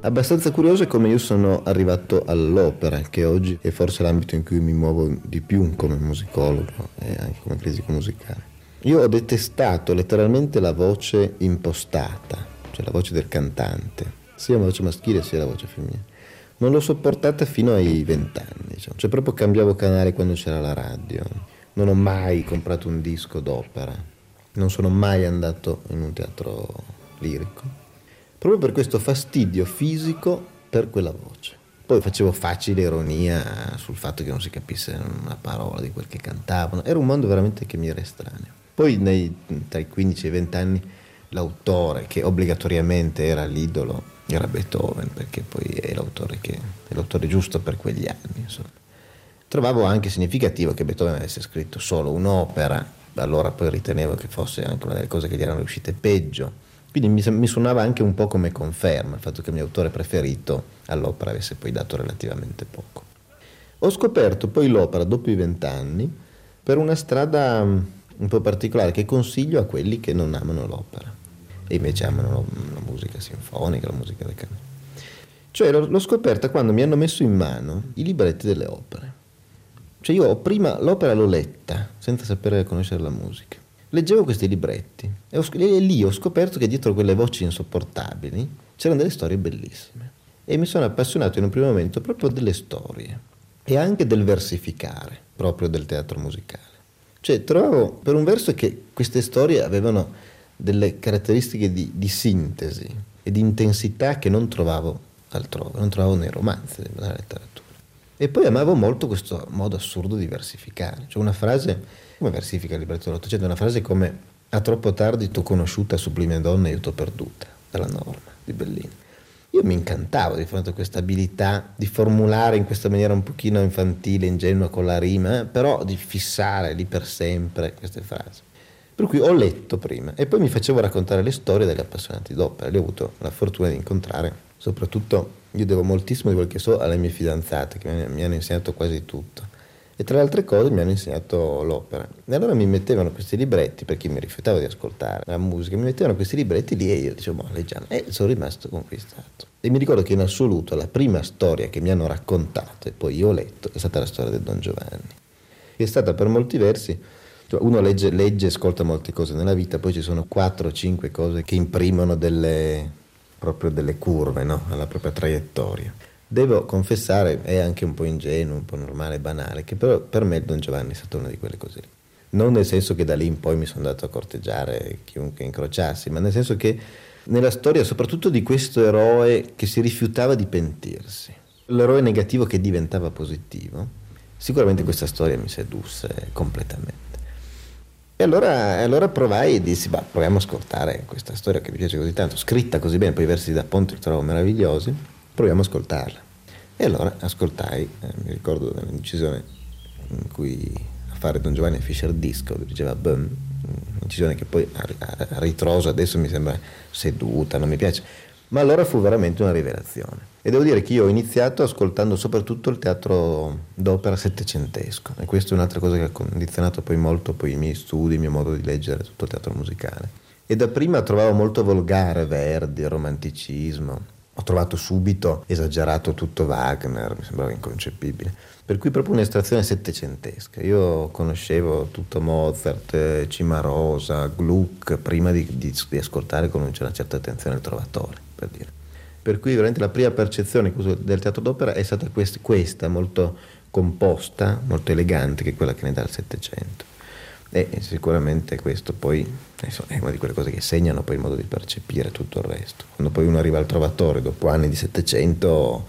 Abbastanza curioso è come io sono arrivato all'opera, che oggi è forse l'ambito in cui mi muovo di più come musicologo e anche come critico musicale. Io ho detestato letteralmente la voce impostata, cioè la voce del cantante, sia la voce maschile sia la voce femminile. Non l'ho sopportata fino ai 20 anni, diciamo. Cioè proprio cambiavo canale quando c'era la radio. Non ho mai comprato un disco d'opera, non sono mai andato in un teatro lirico, proprio per questo fastidio fisico per quella voce. Poi facevo facile ironia sul fatto che non si capisse una parola di quel che cantavano. Era un mondo veramente che mi era estraneo. Poi tra i 15 e i 20 anni l'autore che obbligatoriamente era l'idolo era Beethoven, perché poi è l'autore giusto per quegli anni, insomma. Trovavo anche significativo che Beethoven avesse scritto solo un'opera, allora poi ritenevo che fosse anche una delle cose che gli erano riuscite peggio. Quindi mi suonava anche un po' come conferma il fatto che il mio autore preferito all'opera avesse poi dato relativamente poco. Ho scoperto poi l'opera dopo i 20 anni per una strada un po' particolare che consiglio a quelli che non amano l'opera e invece amano la musica sinfonica, la musica da camera. Cioè l'ho scoperta quando mi hanno messo in mano i libretti delle opere. Cioè io prima l'opera l'ho letta senza sapere conoscere la musica. Leggevo questi libretti e lì ho scoperto che dietro quelle voci insopportabili c'erano delle storie bellissime. E mi sono appassionato in un primo momento proprio delle storie e anche del versificare, proprio del teatro musicale. Cioè trovavo per un verso che queste storie avevano delle caratteristiche di sintesi e di intensità che non trovavo altrove, non trovavo nei romanzi della letteratura. E poi amavo molto questo modo assurdo di versificare. Cioè una frase, come versifica il libretto dell'Ottocento, una frase come "a troppo tardi t'ho conosciuta, sublime donna, io t'ho perduta", dalla Norma di Bellini. Io mi incantavo di fronte a questa abilità di formulare in questa maniera un pochino infantile, ingenua con la rima, però di fissare lì per sempre queste frasi. Per cui ho letto prima e poi mi facevo raccontare le storie degli appassionati d'opera. Li ho avuto la fortuna di incontrare, soprattutto io devo moltissimo di quel che so alle mie fidanzate, che mi hanno insegnato quasi tutto. E tra le altre cose mi hanno insegnato l'opera. E allora mi mettevano questi libretti, perché mi rifiutavo di ascoltare la musica, mi mettevano questi libretti lì e io dicevo, leggiamo. E sono rimasto conquistato. E mi ricordo che in assoluto la prima storia che mi hanno raccontato e poi io ho letto è stata la storia del Don Giovanni, che è stata per molti versi, cioè uno legge e ascolta molte cose nella vita, poi ci sono 4 o 5 cose che imprimono proprio delle curve, no? Alla propria traiettoria. Devo confessare, è anche un po' ingenuo, un po' normale, banale, che però per me il Don Giovanni è stata una di quelle cose lì. Non nel senso che da lì in poi mi sono andato a corteggiare chiunque incrociassi, ma nel senso che nella storia soprattutto di questo eroe che si rifiutava di pentirsi, l'eroe negativo che diventava positivo, sicuramente questa storia mi sedusse completamente. E allora provai e dissi, proviamo a ascoltare questa storia che mi piace così tanto, scritta così bene, poi i versi da Ponte li trovo meravigliosi, proviamo a ascoltarla. E allora ascoltai, mi ricordo un'incisione in cui a fare Don Giovanni Fischer Disco dirigeva Böhm, un'incisione che poi a ritroso adesso mi sembra seduta, non mi piace, ma allora fu veramente una rivelazione. E devo dire che io ho iniziato ascoltando soprattutto il teatro d'opera settecentesco, e questa è un'altra cosa che ha condizionato poi molto poi i miei studi, il mio modo di leggere tutto il teatro musicale. E da prima trovavo molto volgare Verdi, il romanticismo, ho trovato subito esagerato tutto Wagner, mi sembrava inconcepibile, per cui proprio un'estrazione settecentesca. Io conoscevo tutto Mozart, Cimarosa, Gluck prima di ascoltare con una certa attenzione il Trovatore, per dire. Per cui veramente la prima percezione del teatro d'opera è stata questa molto composta, molto elegante, che è quella che ne dà il Settecento. E sicuramente questo poi è una di quelle cose che segnano poi il modo di percepire tutto il resto. Quando poi uno arriva al Trovatore dopo anni di Settecento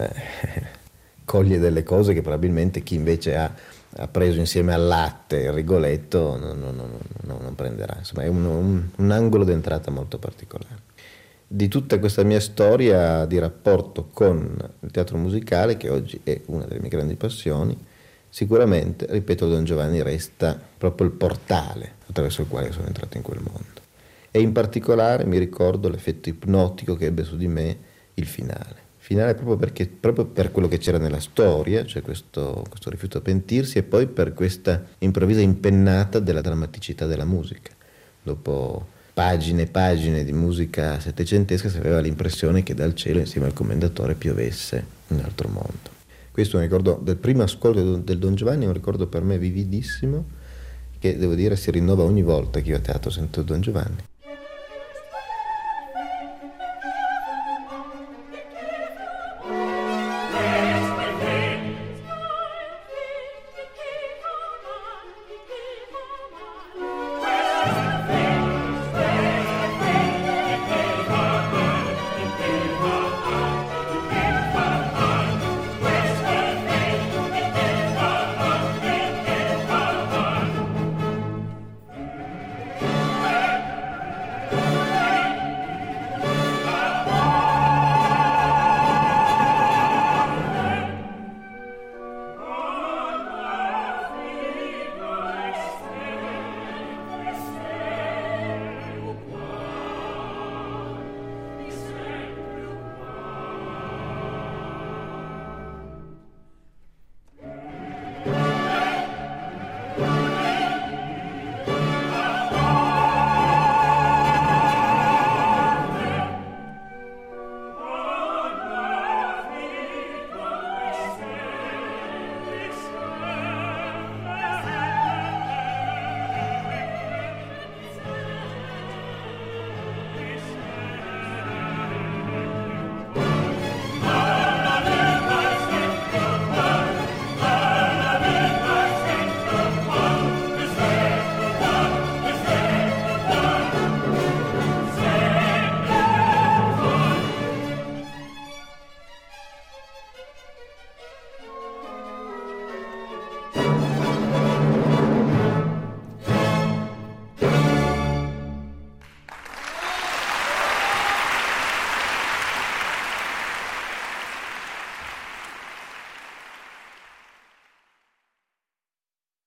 coglie delle cose che probabilmente chi invece ha preso insieme al latte il Rigoletto non prenderà. Insomma è un angolo d'entrata molto particolare. Di tutta questa mia storia di rapporto con il teatro musicale, che oggi è una delle mie grandi passioni, sicuramente, ripeto, Don Giovanni resta proprio il portale attraverso il quale sono entrato in quel mondo. E in particolare mi ricordo l'effetto ipnotico che ebbe su di me il finale. Finale proprio per quello che c'era nella storia, cioè questo rifiuto a pentirsi, e poi per questa improvvisa impennata della drammaticità della musica. Dopo pagine e pagine di musica settecentesca si aveva l'impressione che dal cielo insieme al commendatore piovesse un altro mondo. Questo è un ricordo del primo ascolto del Don Giovanni, è un ricordo per me vividissimo, che devo dire si rinnova ogni volta che io a teatro sento Don Giovanni.